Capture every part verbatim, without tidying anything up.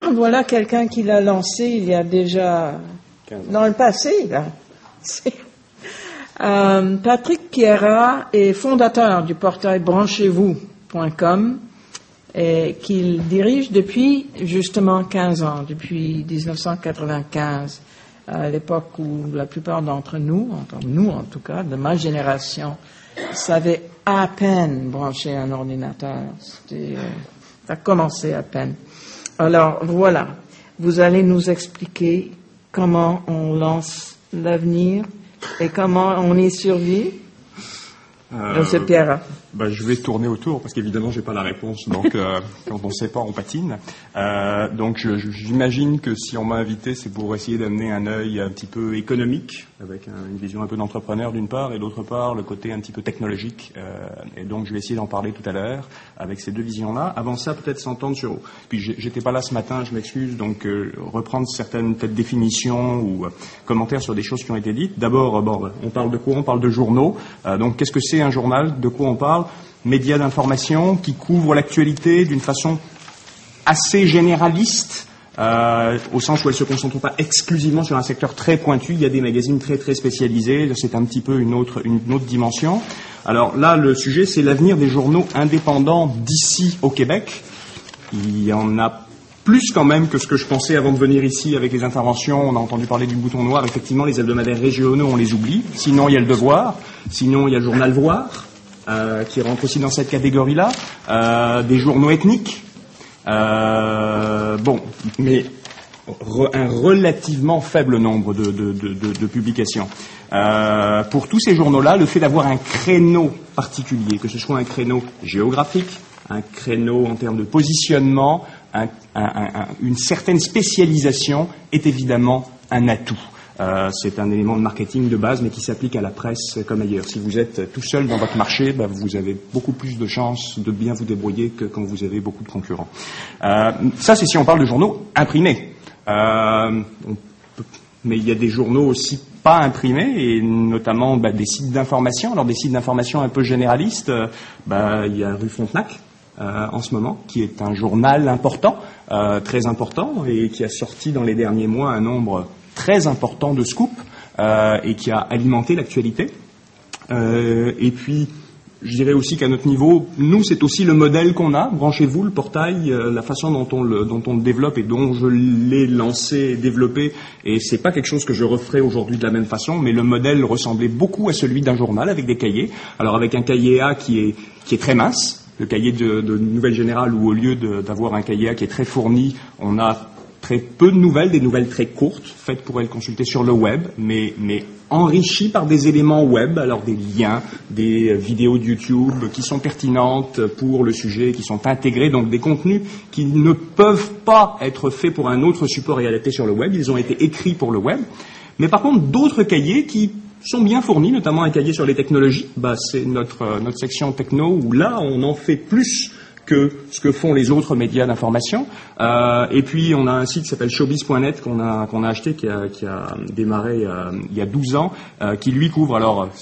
tiens, voilà quelqu'un qui l'a lancé il y a déjà dans le passé, là. Euh, Patrick Pierrat est fondateur du portail branchez vous point com et qu'il dirige depuis justement quinze ans, depuis dix-neuf cent quatre-vingt-quinze, à l'époque où la plupart d'entre nous, nous en tout cas, de ma génération, savaient à peine brancher un ordinateur. C'était, euh, ça a commencé à peine. Alors voilà, vous allez nous expliquer comment on lance l'avenir et comment on y survit. Euh, Monsieur Pierrat. Bah, je vais tourner autour parce qu'évidemment j'ai pas la réponse. Donc euh, quand on sait pas, on patine. Euh, donc je, je, j'imagine que si on m'a invité, c'est pour essayer d'amener un œil un petit peu économique, avec un, une vision un peu d'entrepreneur d'une part, et d'autre part le côté un petit peu technologique. Euh, et donc je vais essayer d'en parler tout à l'heure avec ces deux visions-là. Avant ça, peut-être s'entendre sur. Puis j'étais pas là ce matin, je m'excuse. Donc euh, reprendre certaines peut-être définitions ou euh, commentaires sur des choses qui ont été dites. D'abord, euh, bon, on parle de quoi? On parle de journaux. Euh, donc qu'est-ce que c'est un journal? De quoi on parle? Médias d'information qui couvrent l'actualité d'une façon assez généraliste, euh, au sens où elle ne se concentre pas exclusivement sur un secteur très pointu. Il y a des magazines très très spécialisés, c'est un petit peu une autre, une autre dimension. Alors là, le sujet, c'est l'avenir des journaux indépendants d'ici au Québec. Il y en a plus quand même que ce que je pensais avant de venir ici avec les interventions. On a entendu parler du Bouton Noir. Effectivement, les hebdomadaires régionaux, on les oublie. Sinon, il y a le Devoir. Sinon, il y a le journal Voir. Euh, qui rentre aussi dans cette catégorie-là, euh, des journaux ethniques, euh, bon, mais re, un relativement faible nombre de, de, de, de, de publications. Euh, pour tous ces journaux-là, le fait d'avoir un créneau particulier, que ce soit un créneau géographique, un créneau en termes de positionnement, un, un, un, une certaine spécialisation est évidemment un atout. Euh, c'est un élément de marketing de base, mais qui s'applique à la presse comme ailleurs. Si vous êtes tout seul dans votre marché, bah, vous avez beaucoup plus de chances de bien vous débrouiller que quand vous avez beaucoup de concurrents. Euh, ça, c'est si on parle de journaux imprimés. Euh, on peut, mais il y a des journaux aussi pas imprimés, et notamment bah, des sites d'information. Alors des sites d'information un peu généralistes, euh, bah, il y a Rue Frontenac. Euh, en ce moment, qui est un journal important, euh, très important, et qui a sorti dans les derniers mois un nombre très important de scoops euh, et qui a alimenté l'actualité. Euh, et puis, je dirais aussi qu'à notre niveau, nous, c'est aussi le modèle qu'on a. Branchez-vous, le portail, euh, la façon dont on, le, dont on le développe et dont je l'ai lancé et développé. Et c'est pas quelque chose que je referai aujourd'hui de la même façon, mais le modèle ressemblait beaucoup à celui d'un journal avec des cahiers. Alors avec un cahier A qui est, qui est très mince, le cahier de, de Nouvelles Générales, où au lieu de, d'avoir un cahier A qui est très fourni, on a très peu de nouvelles, des nouvelles très courtes, faites pour être consultées sur le web, mais, mais enrichies par des éléments web, alors des liens, des vidéos de YouTube qui sont pertinentes pour le sujet, qui sont intégrés, donc des contenus qui ne peuvent pas être faits pour un autre support et adaptés sur le web, ils ont été écrits pour le web. Mais par contre, d'autres cahiers qui sont bien fournis, notamment un cahier sur les technologies, bah, c'est notre, notre section techno, où là, on en fait plus que ce que font les autres médias d'information. Euh, et puis, on a un site qui s'appelle showbiz point net qu'on a, qu'on a acheté, qui a, qui a démarré euh, il y a douze ans, euh, qui lui couvre, alors,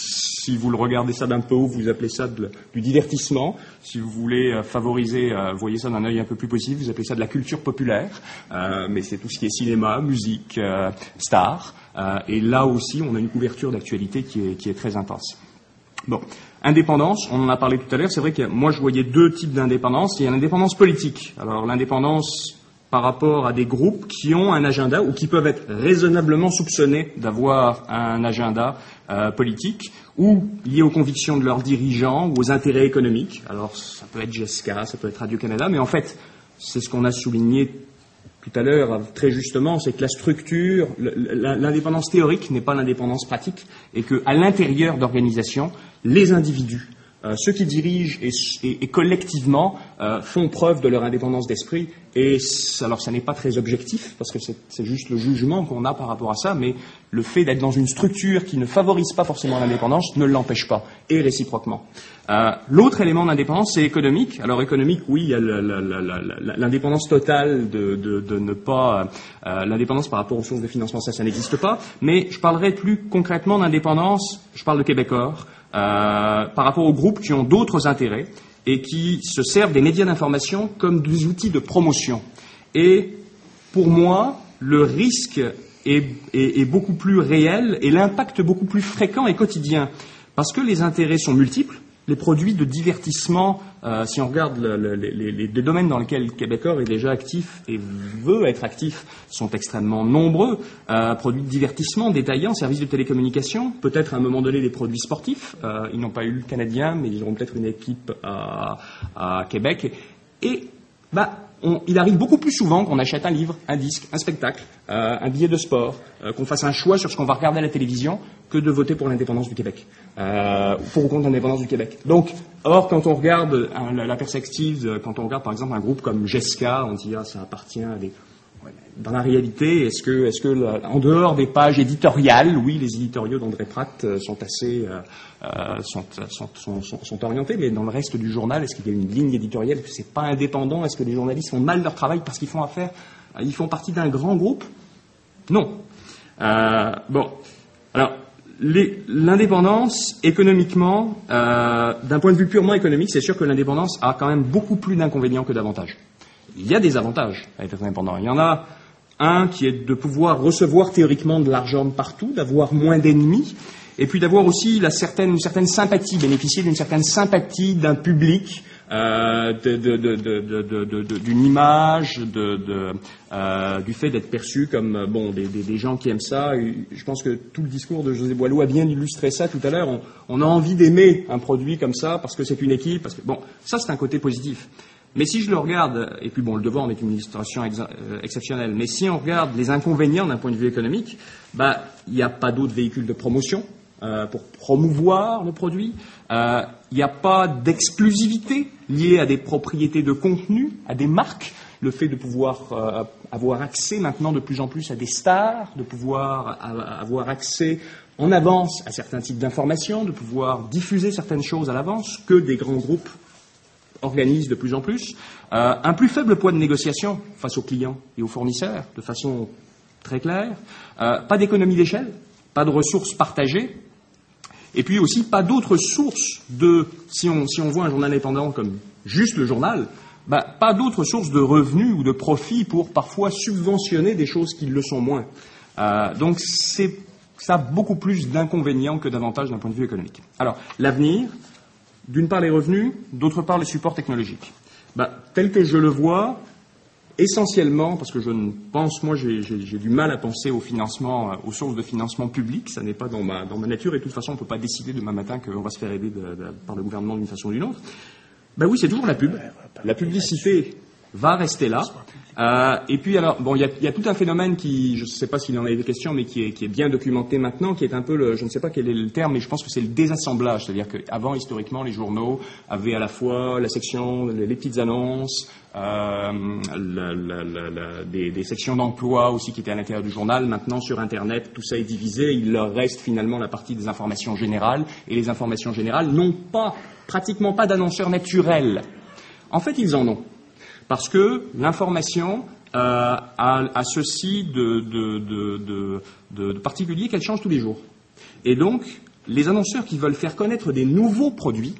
si vous le regardez ça d'un peu haut, vous appelez ça de, du divertissement. Si vous voulez euh, favoriser, euh, voyez ça d'un œil un peu plus positif, vous appelez ça de la culture populaire. Euh, mais c'est tout ce qui est cinéma, musique, euh, stars. Euh, et là aussi, on a une couverture d'actualité qui est, qui est très intense. Bon. Indépendance, on en a parlé tout à l'heure, c'est vrai que moi je voyais deux types d'indépendance. Il y a l'indépendance politique. Alors l'indépendance par rapport à des groupes qui ont un agenda ou qui peuvent être raisonnablement soupçonnés d'avoir un agenda euh, politique ou lié aux convictions de leurs dirigeants ou aux intérêts économiques. Alors ça peut être G S K, ça peut être Radio-Canada, mais en fait c'est ce qu'on a souligné tout à l'heure, très justement, c'est que la structure, l'indépendance théorique n'est pas l'indépendance pratique, et qu'à l'intérieur d'organisations, les individus, euh, ceux qui dirigent et, et, et collectivement euh, font preuve de leur indépendance d'esprit. Et alors, ça n'est pas très objectif, parce que c'est, c'est juste le jugement qu'on a par rapport à ça, mais le fait d'être dans une structure qui ne favorise pas forcément l'indépendance ne l'empêche pas, et réciproquement. Euh, l'autre élément d'indépendance, c'est économique. Alors économique, oui, il y a le, le, le, le, l'indépendance totale de, de, de ne pas... Euh, l'indépendance par rapport aux sources de financement, ça, ça n'existe pas. Mais je parlerai plus concrètement d'indépendance, je parle de Québecor, euh, par rapport aux groupes qui ont d'autres intérêts et qui se servent des médias d'information comme des outils de promotion. Et pour moi, le risque est, est, est beaucoup plus réel et l'impact beaucoup plus fréquent et quotidien. Parce que les intérêts sont multiples. Les produits de divertissement, euh, si on regarde le, le, les, les, les domaines dans lesquels Québecor est déjà actif et veut être actif, sont extrêmement nombreux. Euh, produits de divertissement, détaillants, services de télécommunication, peut-être à un moment donné des produits sportifs. Euh, ils n'ont pas eu le Canadien, mais ils auront peut-être une équipe à, à Québec. Et, et bah, on, il arrive beaucoup plus souvent qu'on achète un livre, un disque, un spectacle, euh, un billet de sport, euh, qu'on fasse un choix sur ce qu'on va regarder à la télévision, que de voter pour l'indépendance du Québec, euh, pour ou contre l'indépendance du Québec. Donc, or, quand on regarde hein, la, la perspective, quand on regarde par exemple un groupe comme Jessica, on dit ah ça appartient à des... Dans la réalité, est-ce que, est-ce que, la, en dehors des pages éditoriales, oui, les éditoriaux d'André Pratt sont assez, euh, sont, sont, sont, sont, sont orientés, mais dans le reste du journal, est-ce qu'il y a une ligne éditoriale? Est-ce que c'est pas indépendant? Est-ce que les journalistes font mal leur travail parce qu'ils font affaire, ils font partie d'un grand groupe? Non. Euh, bon, alors. Les, l'indépendance, économiquement, euh, d'un point de vue purement économique, c'est sûr que l'indépendance a quand même beaucoup plus d'inconvénients que d'avantages. Il y a des avantages à être indépendant. Il y en a un qui est de pouvoir recevoir théoriquement de l'argent partout, d'avoir moins d'ennemis, et puis d'avoir aussi la certaine, une certaine sympathie, bénéficier d'une certaine sympathie d'un public, euh, de, de, de, de, de, de, de, d'une image, de, de, euh, du fait d'être perçu comme bon des, des, des gens qui aiment ça. Je pense que tout le discours de José Boileau a bien illustré ça tout à l'heure. On, on a envie d'aimer un produit comme ça parce que c'est une équipe. Parce que, bon, ça c'est un côté positif. Mais si je le regarde, et puis bon, le devoir en est une illustration ex, euh, exceptionnelle, mais si on regarde les inconvénients d'un point de vue économique, bah, il n'y a pas d'autres véhicules de promotion euh, pour promouvoir le produit. Euh, il n'y a pas d'exclusivité liée à des propriétés de contenu, à des marques. Le fait de pouvoir euh, avoir accès maintenant de plus en plus à des stars, de pouvoir a, avoir accès en avance à certains types d'informations, de pouvoir diffuser certaines choses à l'avance que des grands groupes organisent de plus en plus, euh, un plus faible poids de négociation face aux clients et aux fournisseurs, de façon très claire, euh, pas d'économie d'échelle, pas de ressources partagées, et puis aussi pas d'autres sources de, si on, si on voit un journal indépendant comme juste le journal, bah, pas d'autres sources de revenus ou de profits pour parfois subventionner des choses qui le sont moins. Euh, donc c'est, ça a beaucoup plus d'inconvénients que d'avantages d'un point de vue économique. Alors, l'avenir, d'une part les revenus, d'autre part les supports technologiques. Ben, tel que je le vois, essentiellement, parce que je ne pense, moi j'ai, j'ai, j'ai du mal à penser au financement, euh, aux sources de financement public, ça n'est pas dans ma, dans ma nature, et de toute façon on ne peut pas décider demain matin qu'on va se faire aider de, de, par le gouvernement d'une façon ou d'une autre. Ben oui, c'est toujours la pub. La publicité va rester là. Euh, et puis alors, bon, il y a, y a tout un phénomène qui, je ne sais pas s'il en a été question, mais qui est, qui est bien documenté maintenant, qui est un peu le, je ne sais pas quel est le terme, mais je pense que c'est le désassemblage. C'est-à-dire qu'avant, historiquement, les journaux avaient à la fois la section, les, les petites annonces, euh, la, la, la, la, des, des sections d'emploi aussi qui étaient à l'intérieur du journal. Maintenant, sur Internet, tout ça est divisé. Il leur reste finalement la partie des informations générales. Et les informations générales n'ont pas, pratiquement pas d'annonceurs naturels. En fait, ils en ont. Parce que l'information euh, a, a ceci de, de, de, de, de, de particulier qu'elle change tous les jours. Et donc, les annonceurs qui veulent faire connaître des nouveaux produits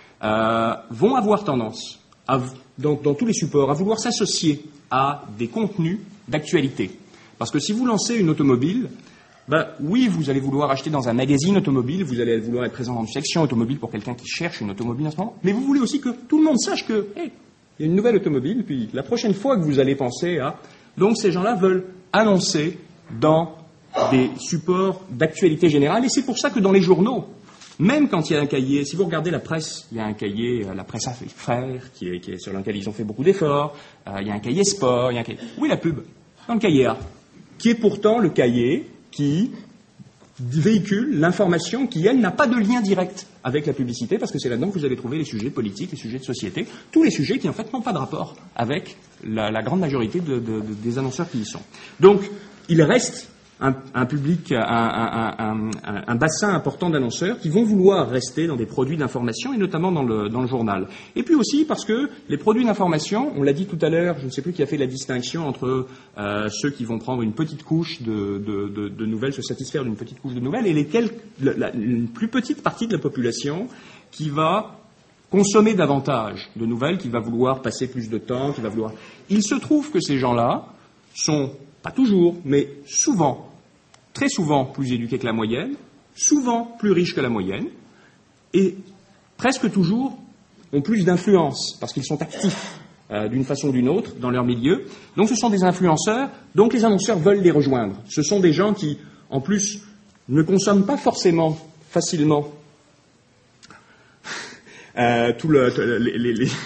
euh, vont avoir tendance, à, dans, dans tous les supports, à vouloir s'associer à des contenus d'actualité. Parce que si vous lancez une automobile, ben, oui, vous allez vouloir acheter dans un magazine automobile, vous allez vouloir être présent dans une section automobile pour quelqu'un qui cherche une automobile en ce moment, mais vous voulez aussi que tout le monde sache que... Hey, il y a une nouvelle automobile, puis la prochaine fois que vous allez penser à... Donc ces gens-là veulent annoncer dans des supports d'actualité générale, et c'est pour ça que dans les journaux, même quand il y a un cahier, si vous regardez la presse, il y a un cahier, la presse à frères, qui est, qui est sur lequel ils ont fait beaucoup d'efforts, euh, il y a un cahier sport, il y a un cahier... Oui, la pub, dans le cahier A, qui est pourtant le cahier qui véhicule l'information qui, elle, n'a pas de lien direct avec la publicité, parce que c'est là-dedans que vous allez trouver les sujets politiques, les sujets de société, tous les sujets qui, en fait, n'ont pas de rapport avec la, la grande majorité de, de, de, des annonceurs qui y sont. Donc, il reste un, un public, un, un, un, un, un bassin important d'annonceurs qui vont vouloir rester dans des produits d'information, et notamment dans le, dans le journal. Et puis aussi parce que les produits d'information, on l'a dit tout à l'heure, je ne sais plus qui a fait la distinction entre euh, ceux qui vont prendre une petite couche de, de, de, de nouvelles, se satisfaire d'une petite couche de nouvelles, et lesquels, la, la, une plus petite partie de la population qui va consommer davantage de nouvelles, qui va vouloir passer plus de temps, qui va vouloir... Il se trouve que ces gens-là sont, pas toujours, mais souvent, très souvent plus éduqués que la moyenne, souvent plus riches que la moyenne, et presque toujours ont plus d'influence, parce qu'ils sont actifs euh, d'une façon ou d'une autre dans leur milieu. Donc ce sont des influenceurs, donc les annonceurs veulent les rejoindre. Ce sont des gens qui, en plus, ne consomment pas forcément facilement euh, tout le, les, les, les,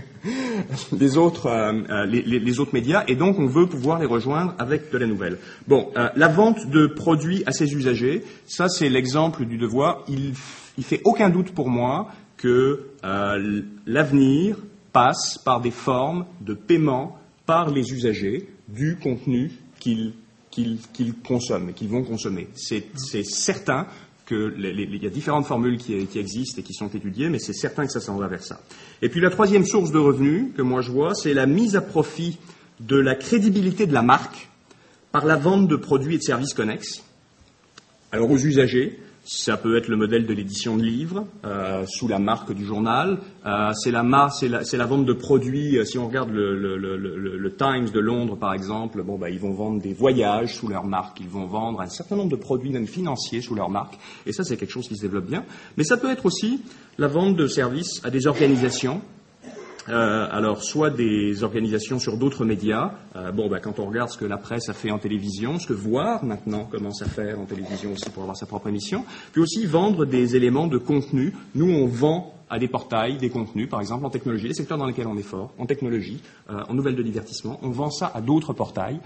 les, autres, euh, les, les autres médias, et donc on veut pouvoir les rejoindre avec de la nouvelle. Bon, euh, la vente de produits à ses usagers, ça c'est l'exemple du Devoir. Il il fait aucun doute pour moi que euh, l'avenir passe par des formes de paiement par les usagers du contenu qu'ils qu'ils, qu'ils consomment, qu'ils vont consommer. C'est, c'est certain que les, les, il y a différentes formules qui, qui existent et qui sont étudiées, mais c'est certain que ça s'en va vers ça. Et puis la troisième source de revenus que moi je vois, c'est la mise à profit de la crédibilité de la marque par la vente de produits et de services connexes. Alors aux usagers, ça peut être le modèle de l'édition de livres euh, sous la marque du journal. Euh, c'est, la mar- c'est, la, c'est la vente de produits. Euh, si on regarde le, le, le, le, le Times de Londres, par exemple, bon, bah, ils vont vendre des voyages sous leur marque. Ils vont vendre un certain nombre de produits, même financiers, sous leur marque. Et ça, c'est quelque chose qui se développe bien. Mais ça peut être aussi la vente de services à des organisations. Euh, alors, soit des organisations sur d'autres médias. Euh, bon, bah, quand on regarde ce que la presse a fait en télévision, ce que Voir maintenant commence à faire en télévision aussi pour avoir sa propre émission, puis aussi vendre des éléments de contenu. Nous, on vend à des portails des contenus, par exemple en technologie, les secteurs dans lesquels on est fort, en technologie, euh, en nouvelles de divertissement. On vend ça à d'autres portails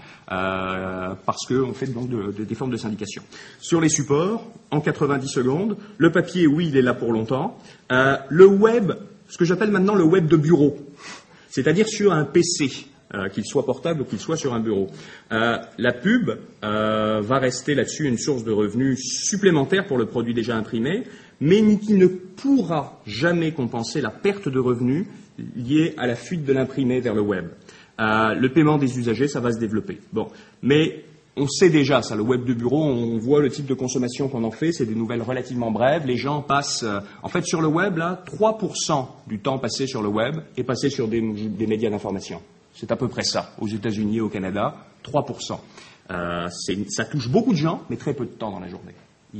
euh, parce qu'on fait donc de, de, des formes de syndication. Sur les supports, en quatre-vingt-dix secondes, le papier, oui, il est là pour longtemps. Euh, le web, ce que j'appelle maintenant le web de bureau, c'est-à-dire sur un P C, euh, qu'il soit portable ou qu'il soit sur un bureau. Euh, la pub euh, va rester là-dessus une source de revenus supplémentaire pour le produit déjà imprimé, mais qui ne pourra jamais compenser la perte de revenus liée à la fuite de l'imprimé vers le web. Euh, le paiement des usagers, ça va se développer. Bon, mais on sait déjà ça, le web de bureau, on voit le type de consommation qu'on en fait, c'est des nouvelles relativement brèves. Les gens passent, euh, en fait, sur le web, là, trois pour cent du temps passé sur le web est passé sur des, des médias d'information. C'est à peu près ça, aux États-Unis et au Canada, trois pour cent. Euh, c'est, ça touche beaucoup de gens, mais très peu de temps dans la journée.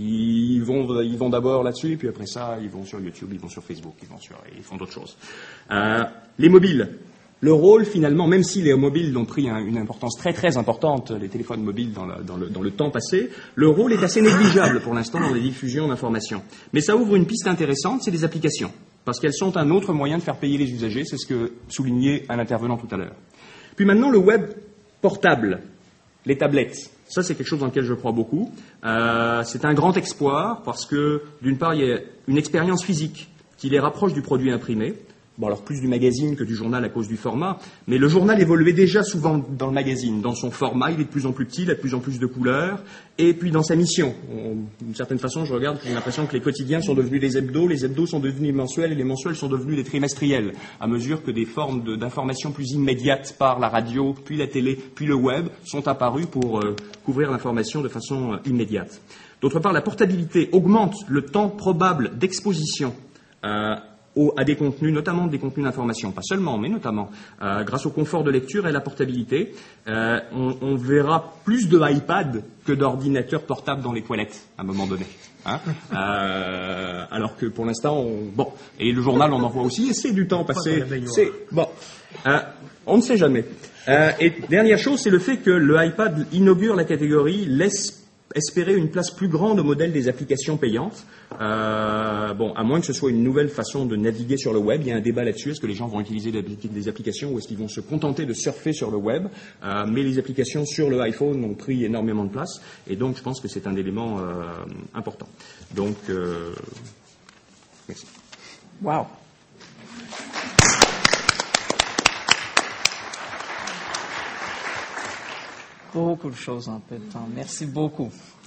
Ils vont, ils vont d'abord là-dessus, et puis après ça, ils vont sur YouTube, ils vont sur Facebook, ils vont sur, ils font d'autres choses. Euh, les mobiles. Le rôle, finalement, même si les mobiles ont pris un, une importance très très importante, les téléphones mobiles dans, la, dans, le, dans le temps passé, le rôle est assez négligeable pour l'instant dans les diffusions d'informations. Mais ça ouvre une piste intéressante, c'est les applications, parce qu'elles sont un autre moyen de faire payer les usagers, c'est ce que soulignait un intervenant tout à l'heure. Puis maintenant, le web portable, les tablettes. Ça, c'est quelque chose dans lequel je crois beaucoup. Euh, c'est un grand espoir parce que, d'une part, il y a une expérience physique qui les rapproche du produit imprimé. Bon, alors plus du magazine que du journal à cause du format, mais le journal évoluait déjà souvent dans le magazine. Dans son format, il est de plus en plus petit, il a de plus en plus de couleurs, et puis dans sa mission. On, d'une certaine façon, je regarde, j'ai l'impression que les quotidiens sont devenus des hebdos, les hebdos sont devenus mensuels, et les mensuels sont devenus des trimestriels, à mesure que des formes de, d'informations plus immédiates par la radio, puis la télé, puis le web, sont apparues pour euh, couvrir l'information de façon euh, immédiate. D'autre part, la portabilité augmente le temps probable d'exposition euh, à des contenus, notamment des contenus d'information, pas seulement, mais notamment, euh, grâce au confort de lecture et à la portabilité, euh, on, on verra plus de iPad que d'ordinateurs portables dans les toilettes, à un moment donné. Hein euh, alors que pour l'instant, on... bon, et le journal, on en voit aussi, et c'est du temps passé. C'est bon, euh, on ne sait jamais. Euh, et dernière chose, c'est le fait que le iPad inaugure la catégorie laisse espérer une place plus grande au modèle des applications payantes. Euh, bon, à moins que ce soit une nouvelle façon de naviguer sur le web, il y a un débat là-dessus. Est-ce que les gens vont utiliser des applications ou est-ce qu'ils vont se contenter de surfer sur le web? euh, Mais les applications sur le iPhone ont pris énormément de place et donc je pense que c'est un élément euh, important. Donc, euh, merci. Wow. Beaucoup de choses en peu de temps. Merci beaucoup.